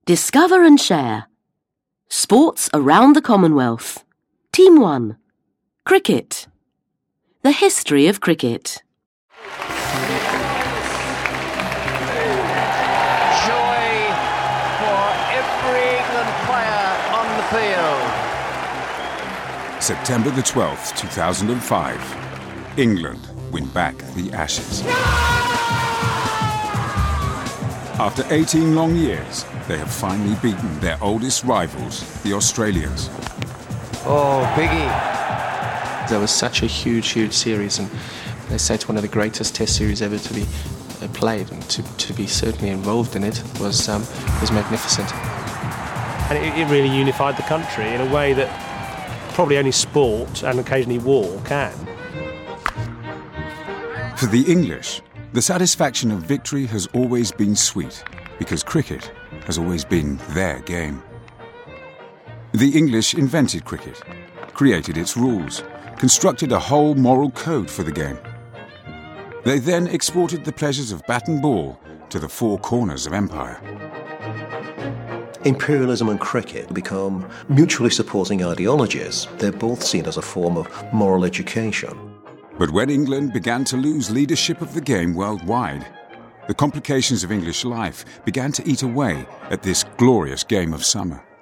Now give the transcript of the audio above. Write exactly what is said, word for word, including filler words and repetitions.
Discover and share. Sports around the Commonwealth. Team one. Cricket. The history of cricket. Joy for every England player on the field. September the twelfth, two thousand five. England win back the Ashes. After eighteen long years, they have finally beaten their oldest rivals, the Australians. Oh, Biggie. There was such a huge, huge series, and they say it's one of the greatest Test series ever to be played, and to, to be certainly involved in it was um, was magnificent. And it, it really unified the country in a way that probably only sport and occasionally war can. For the English, the satisfaction of victory has always been sweet, because cricket has always been their game. The English invented cricket, created its rules, constructed a whole moral code for the game. They then exported the pleasures of bat and ball to the four corners of empire. Imperialism and cricket become mutually supporting ideologies. They're both seen as a form of moral education. But when England began to lose leadership of the game worldwide, the complications of English life began to eat away at this glorious game of summer.